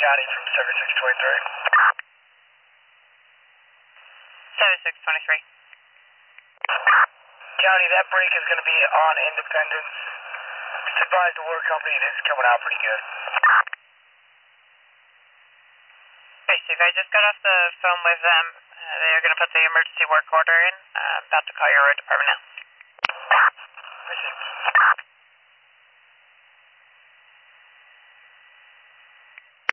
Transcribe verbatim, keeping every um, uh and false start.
County from seventy-six twenty-three. seventy-six twenty-three. County, that break is going to be on Independence. Just advise the water company it is coming out pretty good. Okay, Steve, I just got off the phone with them. Uh, they're going to put the emergency work order in. Uh, about to call your road department now.